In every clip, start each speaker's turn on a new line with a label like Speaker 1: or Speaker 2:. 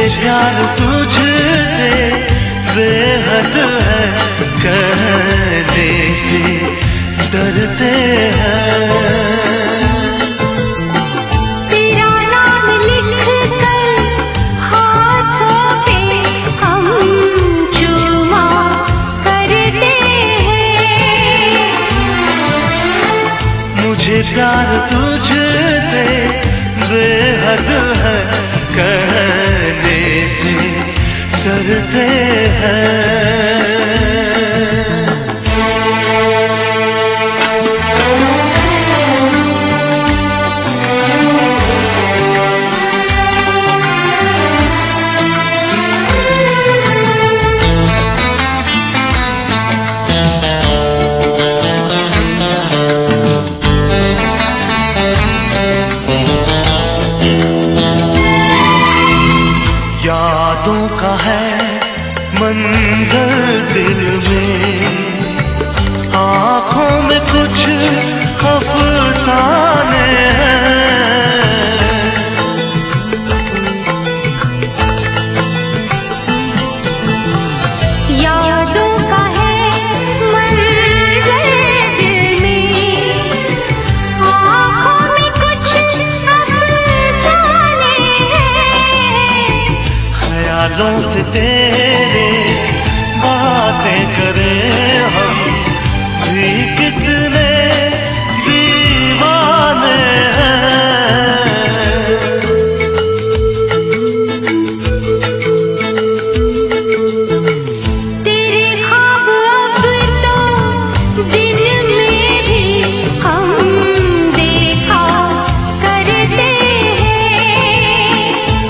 Speaker 1: प्यार तुझसे बेहद है, कहने से डरते हैं।
Speaker 2: तेरा नाम लिख कर हाथों पे हम चूमा करते हैं।
Speaker 1: मुझे प्यार तुझसे बेहद है, कहने से डरते हैं। यादों का है मंजर दिल में, आँखों में कुछ अफसाने हैं।
Speaker 2: यादों का है मंजर दिल में, आँखों में कुछ अफसाने हैं।
Speaker 1: ख्यालों से तेरे बातें करें हम भी कितने दीवाने हैं।
Speaker 2: तेरे ख्वाब अब तो दिन में भी हम देखा करते हैं।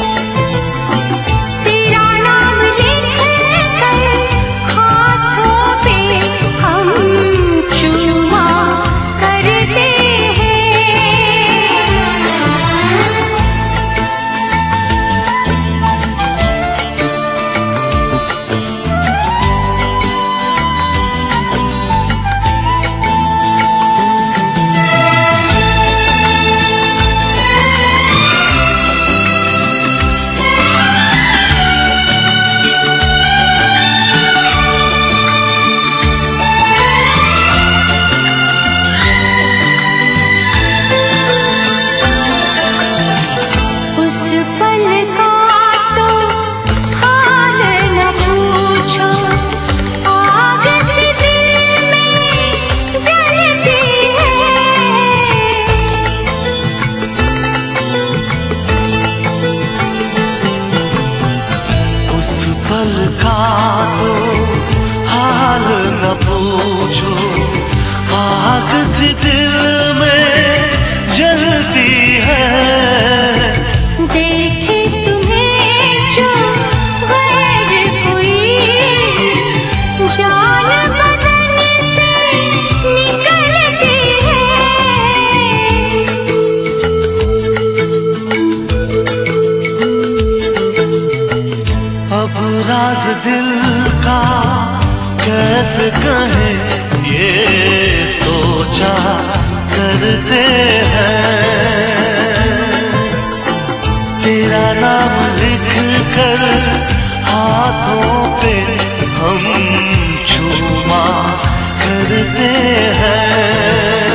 Speaker 2: तेरा नाम लिख कर हाथों पे हम चूमा करते हैं। उस पल का तो हाल न पूछो, आग से दिल में जलती है।
Speaker 1: उस पल का तो हाल न पूछो, आग सी दिल में जलती है।
Speaker 2: देखे तुम्हें जो गैर कोई, जान बदन से निकलती है।
Speaker 1: अब राज दिल का कैसे कहें, ये सोचा करते हैं। तेरा नाम लिख कर हाथों पे हम चूमा करते हैं।